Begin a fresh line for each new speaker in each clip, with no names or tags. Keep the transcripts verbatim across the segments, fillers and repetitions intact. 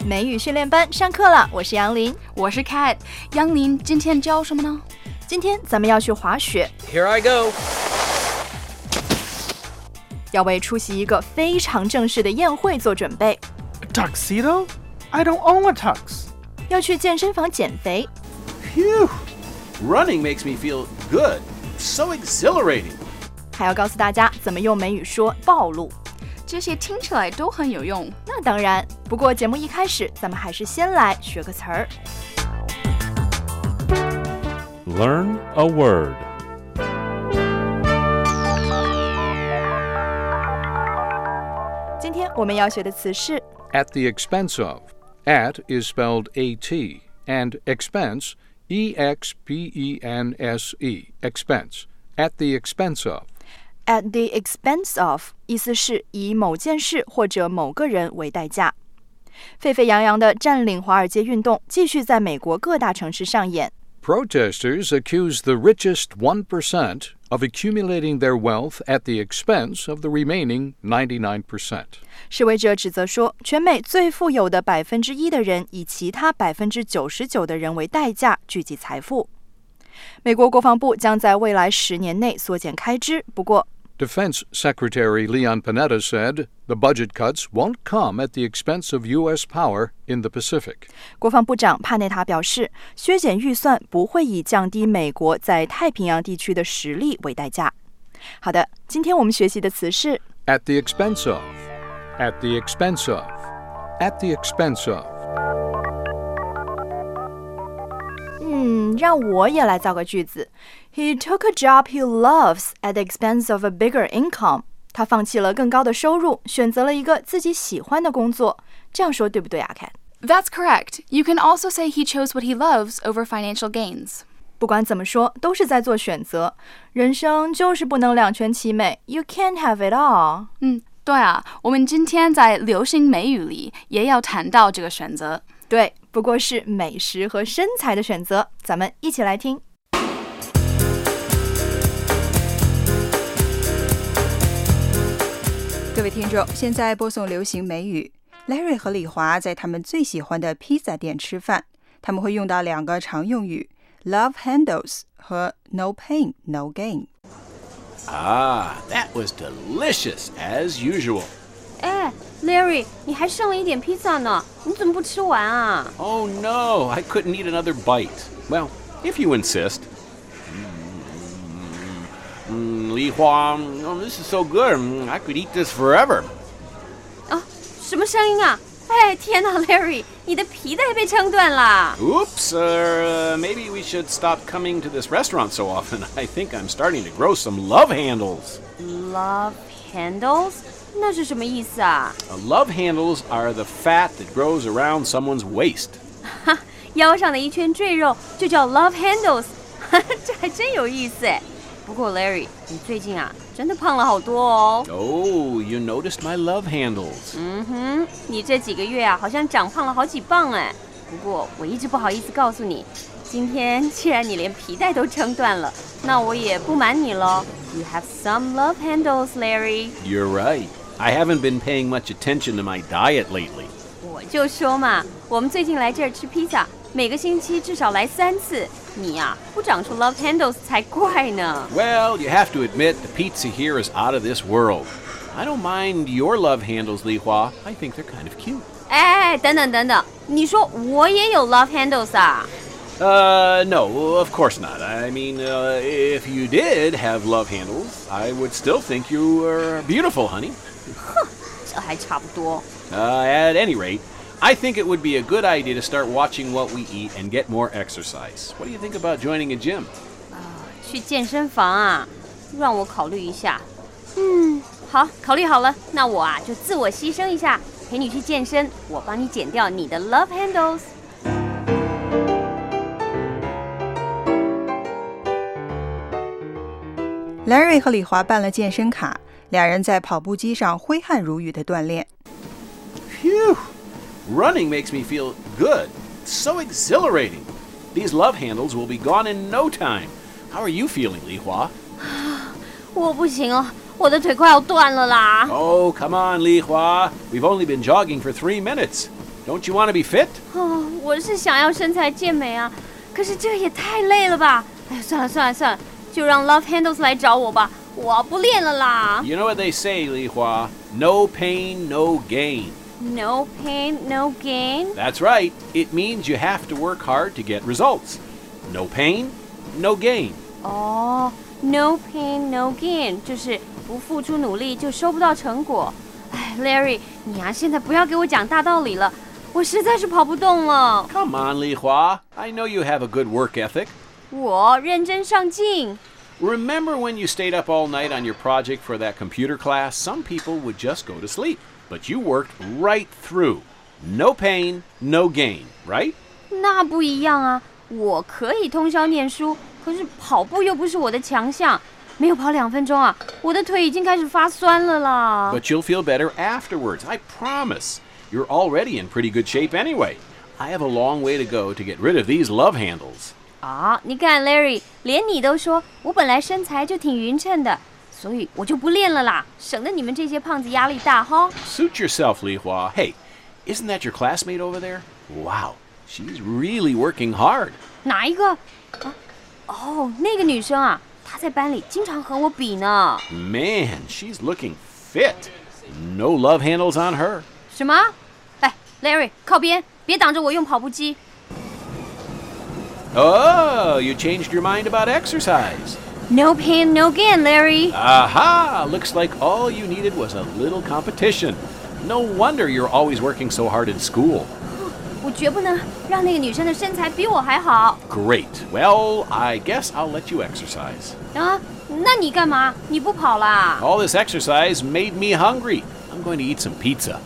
美语训练班上课了，我是杨林，
我是 Kat。杨林，今天教什么呢？
今天咱们要去滑雪。
Here I go.
要为出席一个非常正式的宴会做准备。
A tuxedo? I don't own a tux.
要去健身房减肥。
Phew. Running makes me feel good. So exhilarating.
还要告诉大家怎么用美语说暴露。
这些听起来都很有用。
那当然，不过节目一开始，咱们还是先来学个词儿。
Learn a word.
今天我们要学的词是
At the expense of. At is spelled A T, and expense, E X P E N S E, expense. At the expense of.
at the expense of 意思是以某件事或者某个人为代价。沸沸扬扬的占领华尔街运动继续在美国各大城市上演。
Protesters accuse the richest one percent of accumulating their wealth at the expense of the remaining ninety-nine percent.
示威者指责说，全美最富有的百分之一的人以其他百分之九十九的人为代价聚集财富。美国国防部将在未来十年内缩减开支，不过
Defense Secretary Leon Panetta said the budget cuts won't come at the expense of U S power in the Pacific.
国防部长帕内塔表示，削减预算不会以降低美国在太平洋地区的实力为代价。好的，今天我们学习的词是
At the expense of. At the expense of. At the expense of.
嗯，让我也来造个句子。He took a job he loves at the expense of a bigger income. 他放弃了更高的收入，选择了一个自己喜欢的工作。这样说对不对啊 Kat?
That's correct. You can also say he chose what he loves over financial gains.
不管怎么说，都是在做选择。人生就是不能两全其美。You can't have it all.
嗯，对啊，我们今天在流行美语里也要谈到这个选择。
对，不过是美食和身材的选择。咱们一起来听。
各位听众，现在播送流行美语。Larry 和李华在他们最喜欢的披萨店吃饭，他们会用到两个常用语 Love handles 和 No pain, no gain.
Ah, that was delicious as usual.
哎 Larry 你还剩了一点披萨呢，你怎么不吃完啊？
Oh no, I couldn't eat another bite. Well, if you insist. Mm, Li Hua, oh, this is so good. I could eat this forever.
啊，什么声音啊？哎，天哪 Larry 你的皮带被撑断了。
Oops, uh, maybe we should stop coming to this restaurant so often. I think I'm starting to grow some love handles.
Love handles? 那是什么意思啊？
Uh, love handles are the fat that grows around someone's waist.
哈，腰上的一圈赘肉就叫 love handles. 这还真有意思哎。不过 Larry 你最近啊真的胖了好多哦。
Oh, you noticed my love handles.
嗯哼，你这几个月啊好像长胖了好几磅哎。不过我一直不好意思告诉你，今天既然你连皮带都撑断了，那我也不瞒你咯。You have some love handles, Larry.
You're right. I haven't been paying much attention to my diet lately.
我就说嘛，我们最近来这儿吃披萨，每个星期至少来三次。你呀、啊，不长出 love handles 才怪呢。
Well, you have to admit the pizza here is out of this world. I don't mind your love handles, Li Hua. I think they're kind of cute.
哎，等等等等，你说我也有 love handles 啊？
Uh, no, of course not. I mean, uh, if you did have love handles, I would still think you were beautiful, honey.
哼，这还差不多。
Uh, at any rate, I think it would be a good idea to start watching what we eat and get more exercise. What do you think about joining a gym?
去健身房啊？让我考虑一下。嗯，好，考虑好了，那我啊就自我牺牲一下，陪你去健身，我帮你减掉你的 love handles。
Larry 和李华办了健身卡，两人在跑步机上挥汗如雨的锻炼。
Phew! Running makes me feel good. So exhilarating. These love handles will be gone in no time. How are you feeling, Li Hua?
我不行了，我的腿快要断了啦。
Oh, come on, Li Hua. We've only been jogging for three minutes. Don't you want to be fit?
哦，我是想要身材健美啊，可是这也太累了吧！哎，算了算了算了，就让 Love Handles 来找我吧，我不练了啦。
You know what they say, Li Hua? No pain, no gain.
No pain, no gain.
That's right. It means you have to work hard to get results. No pain, no gain.
哦、oh, ，No pain, no gain， 就是不付出努力就收不到成果。哎 ，Larry， 你啊，现在不要给我讲大道理了，我实在是跑不动了。
Come on, Li Hua. I know you have a good work ethic.
我认真上进。
Remember when you stayed up all night on your project for that computer class? Some people would just go to sleep, but you worked right through. No pain, no gain, right?
那不一样啊，我可以通宵念书，可是跑步又不是我的强项。没有跑两分钟啊，我的腿已经开始发酸了啦。
But you'll feel better afterwards, I promise. You're already in pretty good shape anyway. I have a long way to go to get rid of these love handles.
啊，你看 Larry， 连你都说我本来身材就挺匀称的，所以我就不练了啦，省得你们这些胖子压力大哈。
Suit yourself, Li Hua. Hey, isn't that your classmate over there? Wow, she's really working hard.
哪一个？啊，哦，那个女生啊，她在班里经常和我比呢。
Man, she's looking fit. No love handles on her.
什么？哎 ，Larry， 靠边，别挡着我用跑步机。
Oh, you changed your mind about exercise.
No pain, no gain, Larry.
Aha! Looks like all you needed was a little competition. No wonder you're always working so hard in school.
我绝不能让那个女生的身材比我还好。
Great. Well, I guess I'll let you exercise.
啊，那你干嘛？你不跑啦？
All this exercise made me hungry. I'm going to eat some pizza.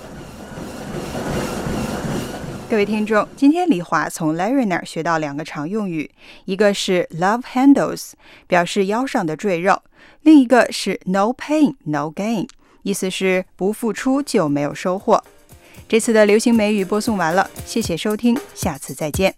各位听众，今天李华从 Larry 那儿学到两个常用语，一个是 love handles， 表示腰上的赘肉，另一个是 no pain, no gain， 意思是不付出就没有收获。这次的流行美语播送完了，谢谢收听，下次再见。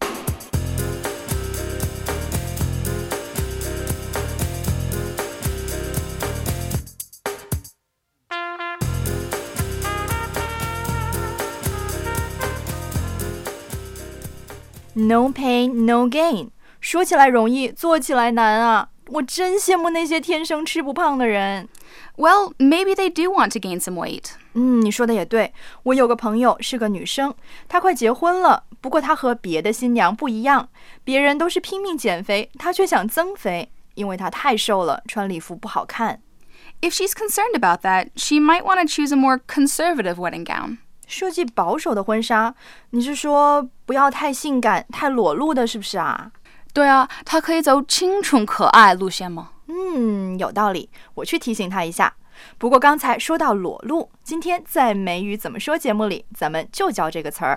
No pain, no gain。说起来容易，做起来难啊！我真羡慕那些天生吃不胖的人。
Well, maybe they do want to gain some weight.
嗯，你说的也对。我有个朋友是个女生，她快结婚了，不过她和别的新娘不一样，别人都是拼命减肥，她却想增肥，因为她太瘦了，穿礼服不好看。
If she's concerned about that, she might want to choose a more conservative wedding gown.
设计保守的婚纱，你是说不要太性感、太裸露的，是不是啊？
对啊，她可以走清纯可爱路线吗？
嗯，有道理，我去提醒她一下。不过刚才说到裸露，今天在美语怎么说节目里，咱们就教这个词儿。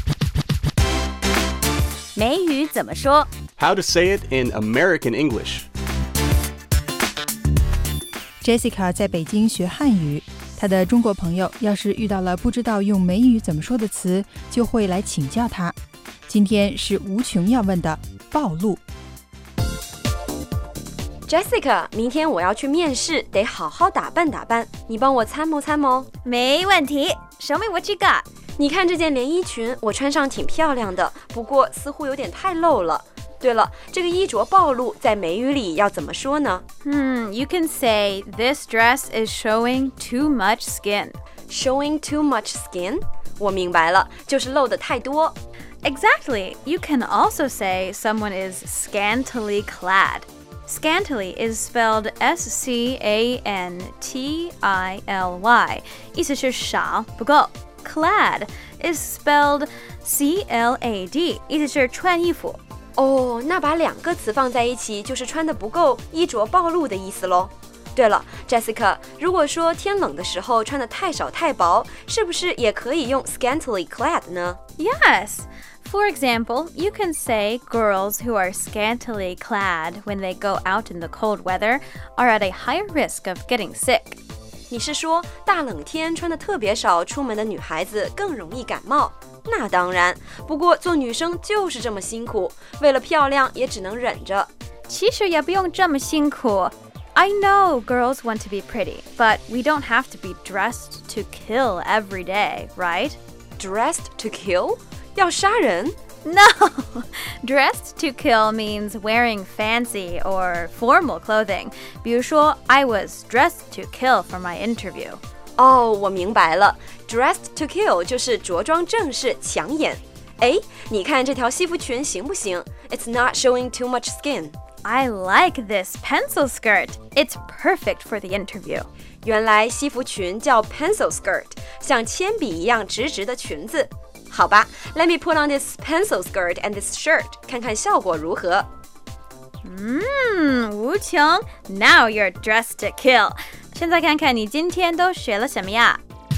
美语怎么说
How to say it in American English.
Jessica 在北京学汉语，她的中国朋友要是遇到了不知道用美语怎么说的词，就会来请教她。今天是无穷要问的暴露。
Jessica， 明天我要去面试，得好好打扮打扮，你帮我参谋参谋。
没问题 Show me what you got。
你看这件连衣裙，我穿上挺漂亮的，不过似乎有点太露了。对了，这个衣着暴露在美语里要怎么说呢？
Hmm, you can say this dress is showing too much skin.
Showing too much skin? 我明白了，就是露得太多。
Exactly. You can also say someone is scantily clad.Scantily is spelled S C A N T I L Y, 意思是少不够。Clad is spelled C L A D, 意思是穿衣服。
哦，那把两个词放在一起，就是穿得不够，衣着暴露的意思咯。对了 ，Jessica， 如果说天冷的时候穿得太少太薄，是不是也可以用 scantily clad 呢？
Yes.For example, you can say girls who are scantily clad when they go out in the cold weather are at a higher risk of getting sick.
你是说大冷天穿得特别少出门的女孩子更容易感冒？那当然，不过做女生就是这么辛苦，为了漂亮也只能忍着。
其实也不用这么辛苦。I know girls want to be pretty, but we don't have to be dressed to kill every day, right?
dressed to kill? 要杀人？
No! Dressed to kill means wearing fancy or formal clothing. 比如说 I was dressed to kill for my interview.
哦，我明白了 Dressed to kill 就是着装正式抢眼。哎，你看这条西服裙行不行？ It's not showing too much skin.
I like this pencil skirt. It's perfect for the interview.
原来西服裙叫 pencil skirt， 像铅笔一样直直的裙子。好吧 Let me put on this pencil skirt and this shirt 看看效果如何。
嗯，吴琼 Now you're dressed to kill. 现在看看你今天都学了什么呀？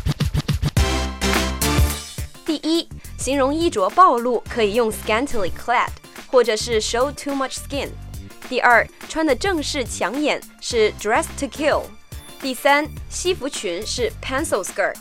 第一，形容衣着暴露可以用 scantily clad 或者是 show too much skin。第二，穿的正式抢眼是 dressed to kill。第三，西服裙是 pencil skirt。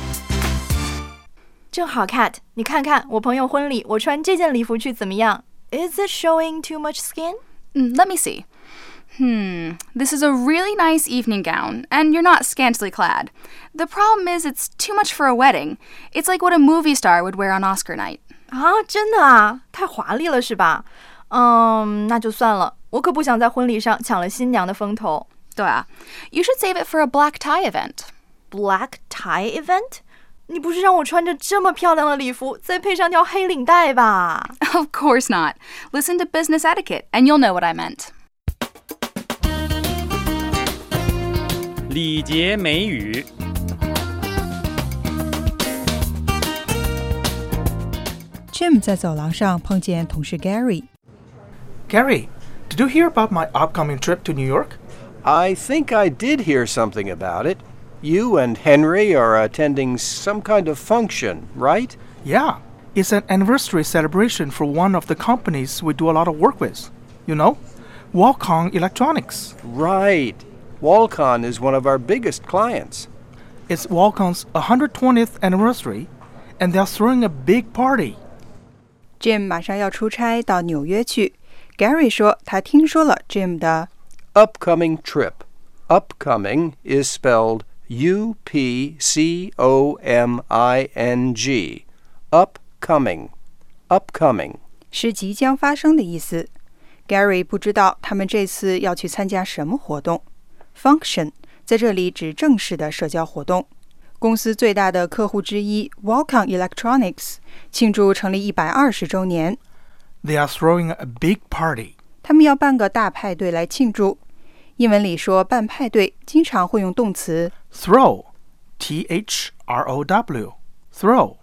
正好 Kat， 你看看我朋友婚礼，我穿这件礼服去怎么样？ Is it showing too much skin?
Mm, let me see. Hmm, this is a really nice evening gown, and you're not scantily clad. The problem is it's too much for a wedding. It's like what a movie star would wear on Oscar night.
啊，真的啊？太华丽了是吧？嗯，那就算了，我可不想在婚礼上抢了新娘的风头。
对啊， you should save it for a black tie event.
Black tie event? 你不是让我穿着这么漂亮的礼服，再配上条黑领带吧？
Of course not. Listen to business etiquette, and you'll know what I meant.
礼节美语。
Jim 在走廊上碰见同事 Gary。
Gary, did you hear about my upcoming trip to New York?
I think I did hear something about it. You and Henry are attending some kind of function, right?
Yeah, it's an anniversary celebration for one of the companies we do a lot of work with. You know, Qualcomm Electronics.
Right. Qualcomm is one of our biggest clients.
It's Qualcomm's one hundred twentieth anniversary, and they're throwing a big party.
Jim 马上要出差到纽约去。Gary 说他听说了 Jim 的
upcoming trip. Upcoming is spelled U P C O M I N G. Upcoming. Upcoming.
是即将发生的意思。Gary 不知道他们这次要去参加什么活动。Function 在这里指正式的社交活动。公司最大的客户之一 Qualcomm Electronics 庆祝成立一百二十周年。
They are throwing a big party.
他们要办个大派对来庆祝。英文里说办派对经常会用动词
throw, T H R O W, throw.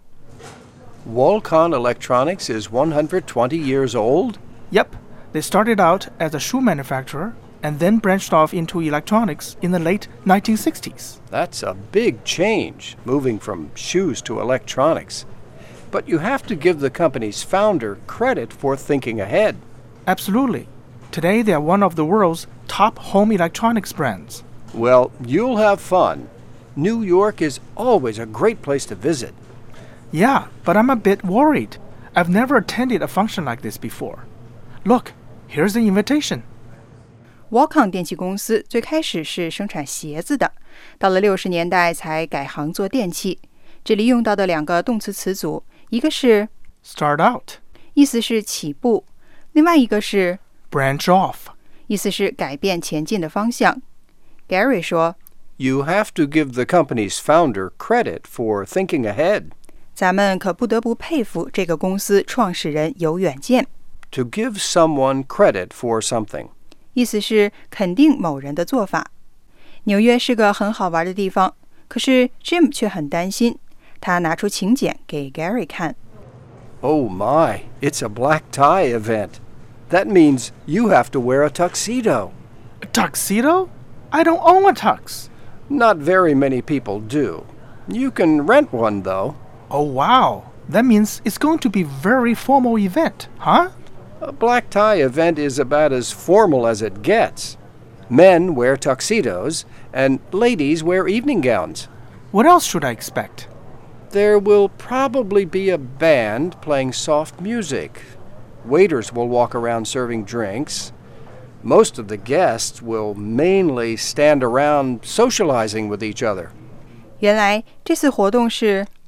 Qualcomm Electronics is one hundred twenty years old?
Yep, they started out as a shoe manufacturer and then branched off into electronics in the late nineteen sixties.
That's a big change, moving from shoes to electronics. But you have to give the company's founder credit for thinking ahead.
Absolutely. Today they are one of the world's top home electronics brands.
Well, you'll have fun. New York is always a great place to visit.
Yeah, but I'm a bit worried. I've never attended a function like this before. Look, here's the invitation.
Qualcomm 电器公司最开始是生产鞋子的，到了六十年代才改行做电器。这里用到的两个动词词组，一个是
start out，
意思是起步，另外一个是
branch off，
意思是改变前进的方向。Gary 说
You have to give the company's founder credit for thinking ahead.
咱们可不得不佩服这个公司创始人有远见。
To give someone credit for something.
意思是肯定某人的做法。纽约是个很好玩的地方，可是 Jim 却很担心。他拿出请柬给 Gary 看。
Oh my, it's a black tie event. That means you have to wear a tuxedo.
A tuxedo? I don't own a tux.
Not very many people do. You can rent one, though.
Oh, wow. That means it's going to be a very formal event, huh?
A black tie event is about as formal as it gets. Men wear tuxedos, and ladies wear evening gowns.
What else should I expect?
There will probably be a band playing soft music. Waiters will walk around serving drinks. Most of the guests will mainly stand around socializing with each other.
原来这次活动是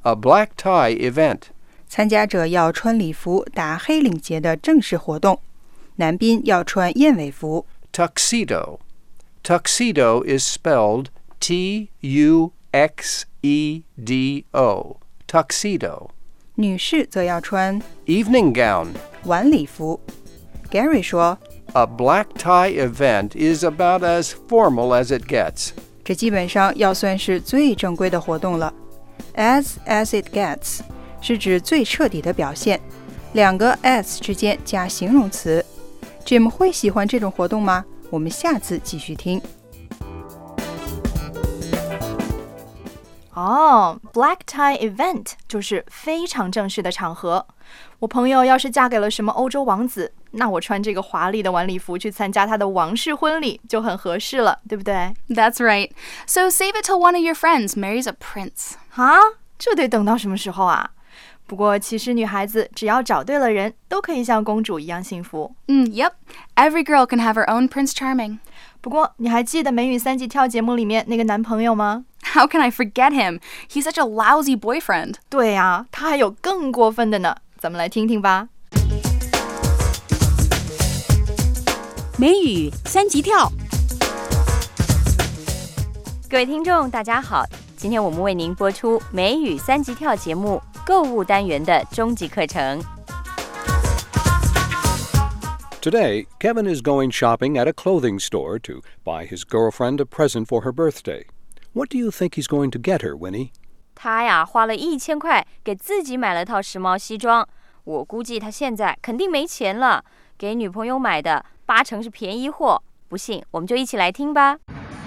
A black tie event.
参加者要穿礼服打黑领结的正式活动，男宾要穿燕尾服。
Tuxedo. Tuxedo is spelled T U X E D O. Tuxedo.
女士则要穿
Evening gown.
晚礼服。Gary 说
A black tie event is about as formal as it gets.
这基本上要算是最正规的活动了。As as it gets 是指最彻底的表现，两个 as 之间加形容词。Jim 会喜欢这种活动吗？我们下次继续听。
哦、oh, black tie event 就是非常正式的场合。我朋友要是嫁给了什么欧洲王子，那我穿这个华丽的晚礼服去参加他的王室婚礼就很合适了，对不对？
That's right. So save it till one of your friends marries a prince.
啊，这得等到什么时候啊？不过其实女孩子只要找对了人，都可以像公主一样幸福。
Mm, yep. Every girl can have her own Prince Charming.
不过你还记得美语三级跳节目里面那个男朋友吗？
How can I forget him? He's such a lousy boyfriend.
对啊，他还有更过分的呢。咱们来听听吧。
美语三级跳。各位听众大家好，今天我们为您播出美语三级跳节目购物单元的终极课程。
Today, Kevin is going shopping at a clothing store to buy his girlfriend a present for her birthday. What do you think he's going to get her, Winnie?
他呀花了一千块给自己买了套时髦西装，我估计他现在肯定没钱了，给女朋友买的八成是便宜货。不信，我们就一起来听吧。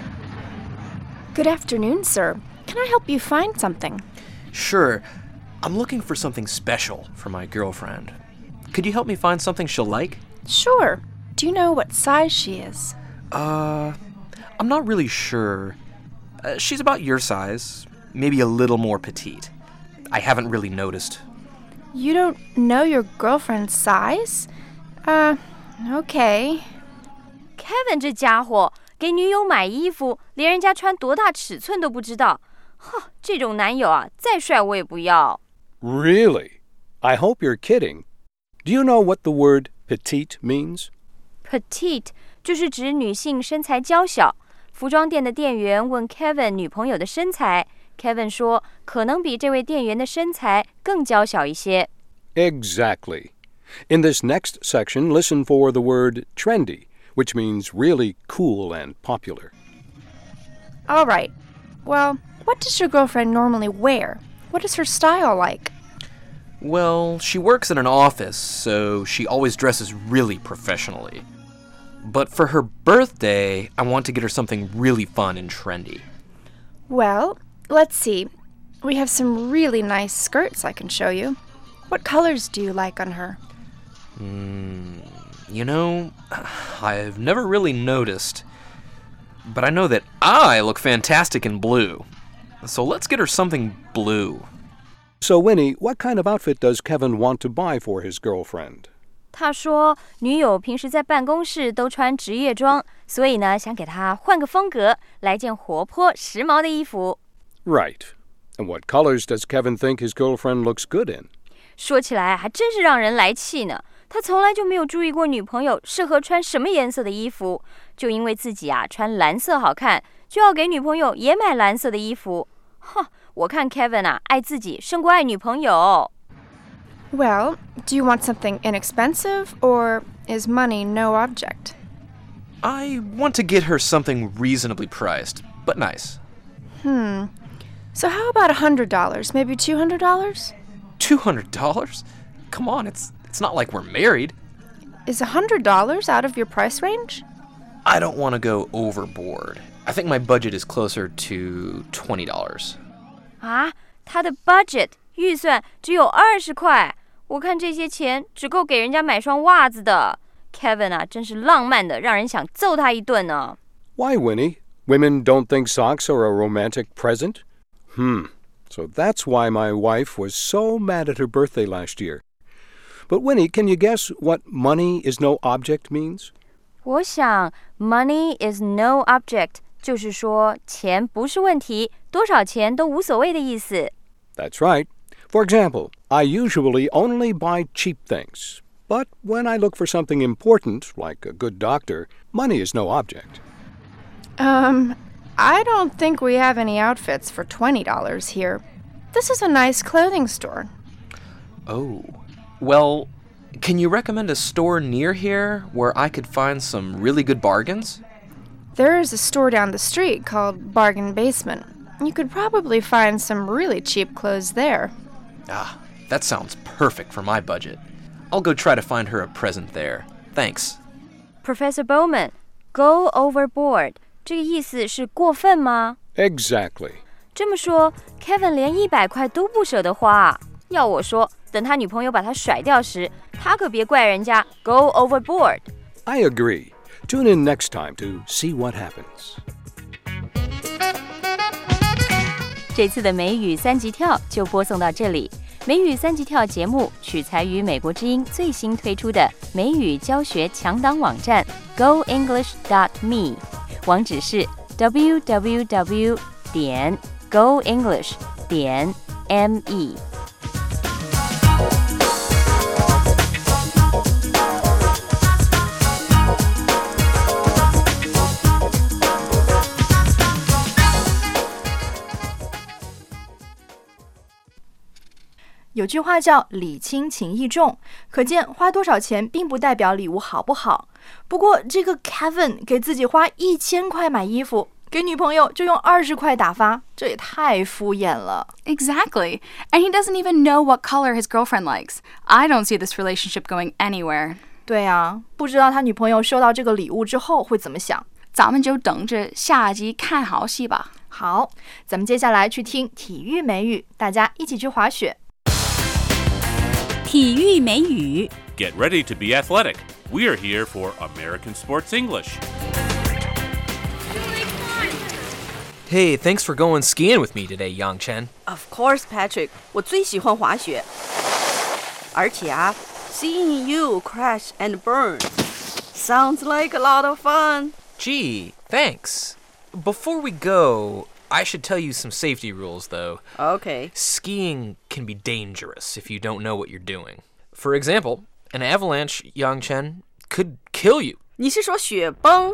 Good afternoon, sir. Can I help you find something?
Sure. I'm looking for something special for my girlfriend. Could you help me find something she'll like?
Sure. Do you know what size she is?
Uh, I'm not really sure. Uh, she's about your size, maybe a little more petite. I haven't really noticed.
You don't know your girlfriend's size? Uh, okay.
Kevin 这家伙给女友买衣服，连人家穿多大尺寸都不知道。呵，这种男友啊，再帅我也不要。
Really? I hope you're kidding. Do you know what the word petite means?
Petite 就是指女性身材娇小。服装店的店员问 Kevin 女朋友的身材 ，Kevin 说可能比这位店员的身材更娇小一些。
Exactly. In this next section, listen for the word trendy, which means really cool and popular.
All right. Well, what does your girlfriend normally wear? What is her style like?
Well, she works in an office, so she always dresses really professionally. But for her birthday, I want to get her something really fun and trendy.
Well, let's see. We have some really nice skirts I can show you. What colors do you like on her?
Mm, you know, I've never really noticed. But I know that I look fantastic in blue. So let's get her something blue.
So, Winnie, what kind of outfit does Kevin want to buy for his girlfriend?
他说，女友平时在办公室都穿职业装，所以呢，想给她换个风格，来件活泼时髦的衣服。
Right. And what colors does Kevin think his girlfriend looks good in?
说起来还真是让人来气呢。他从来就没有注意过女朋友适合穿什么颜色的衣服，就因为自己啊穿蓝色好看，就要给女朋友也买蓝色的衣服。哼，我看 Kevin 啊爱自己胜过爱女朋友。
Well, do you want something inexpensive, or is money no object?
I want to get her something reasonably priced, but nice.
Hmm. So how about one hundred dollars, maybe two hundred dollars?
two hundred dollars? Come on, it's it's not like we're married.
Is one hundred dollars out of your price range?
I don't want to go overboard. I think my budget is closer to twenty dollars.
啊，他的 budget 预算只有二十块。我看这些钱只够给人家买双袜子的。Kevin 啊，真是浪漫的，让人想揍他一顿呢。
Why, Winnie? Women don't think socks are a romantic present? Hmm. So that's why my wife was so mad at her birthday last year. But Winnie, can you guess what money is no object means?
我想 money is no object 就是说钱不是问题，多少钱都无所谓的意思。
That's right. For example, I usually only buy cheap things. But when I look for something important, like a good doctor, money is no object.
Um, I don't think we have any outfits for twenty dollars here. This is a nice clothing store.
Oh, well, can you recommend a store near here where I could find some really good bargains?
There is a store down the street called Bargain Basement. You could probably find some really cheap clothes there.
Ah, that sounds perfect for my budget. I'll go try to find her a present there. Thanks.
Professor Bowman, go overboard. 这个意思是过分吗？
Exactly.
这么说 ，Kevin 连一百块都不舍得花。要我说，等他女朋友把他甩掉时，他可别怪人家 go overboard。
I agree. Tune in next time to see what happens.
这次的美语三级跳就播送到这里。美语三级跳节目取材于美国之音最新推出的美语教学强档网站 go english dot me， 网址是 w w w 点 go english 点 me。
有句话叫礼轻情意重，可见花多少钱并不代表礼物好不好。不过这个 Kevin 给自己花一千块买衣服，给女朋友就用二十块打发，这也太敷衍了。
Exactly. And he doesn't even know what color his girlfriend likes. I don't see this relationship going anywhere.
对啊，不知道他女朋友收到这个礼物之后会怎么想。
咱们就等着下集看好戏吧。
好，咱们接下来去听体育美语，大家一起去滑雪。
体育美语
Get ready to be athletic. We are here for American Sports English.
Hey, thanks for going skiing with me today, Yang Chen.
Of course, Patrick. 我最喜欢滑雪。而且啊 seeing you crash and burn sounds like a lot of fun.
Gee, thanks. Before we go, I should tell you some safety rules, though.
Okay.
Skiing can be dangerous if you don't know what you're doing. For example, an avalanche, Yang Chen, could kill you.
你是说雪崩？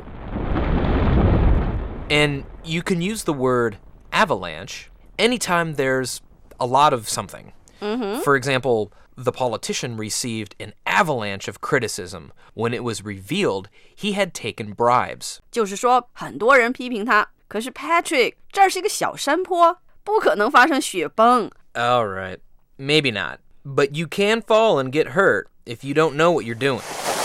And you can use the word avalanche anytime there's a lot of something.
Mm-hmm.
For example, the politician received an avalanche of criticism when it was revealed he had taken bribes.
就是说，很多人批评他。可是 Patrick， 这儿是一个小山坡，不可能发生雪崩。
All right, maybe not. But you can fall and get hurt if you don't know what you're doing.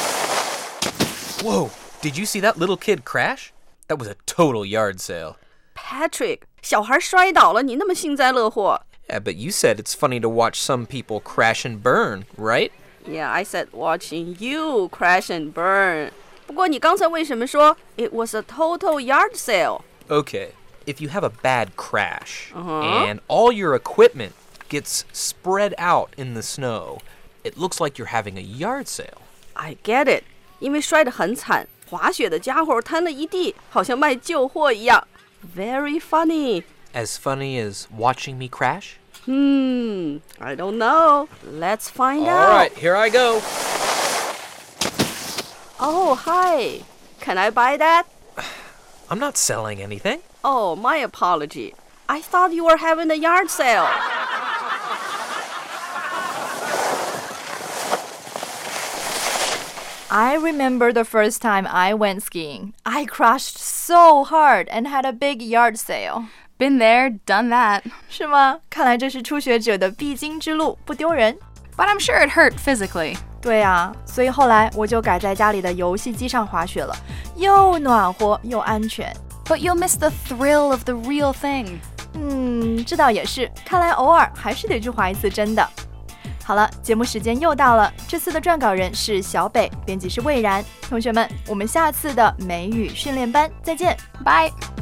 Whoa, did you see that little kid crash? That was a total yard sale.
Patrick， 小孩摔倒了，你那么幸灾乐祸。
Yeah, but you said it's funny to watch some people crash and burn, right?
Yeah, I said watching you crash and burn. 不过你刚才为什么说 it was a total yard sale?
Okay, if you have a bad crash
uh-huh.
and all your equipment gets spread out in the snow, it looks like you're having a yard sale.
I get it. 因为摔得很惨，滑雪的家伙摊了一地，好像卖旧货一样。Very funny.
As funny as watching me crash?
Hmm, I don't know. Let's find
All
out.
All right, here I go.
Oh, hi. Can I buy that?
I'm not selling anything.
Oh, my apology. I thought you were having a yard sale.
I remember the first time I went skiing. I crashed so hard and had a big yard sale.
Been there, done that.
是吗？看来这是初学者的必经之路，不丢人。
But I'm sure it hurt physically.
对啊，所以后来我就改在家里的游戏机上滑雪了，又暖和又安全。
But you'll miss the thrill of the real thing.
嗯，这倒也是，看来偶尔还是得去滑一次真的。好了，节目时间又到了，这次的撰稿人是小北，编辑是魏然。同学们，我们下次的美语训练班再见，
拜。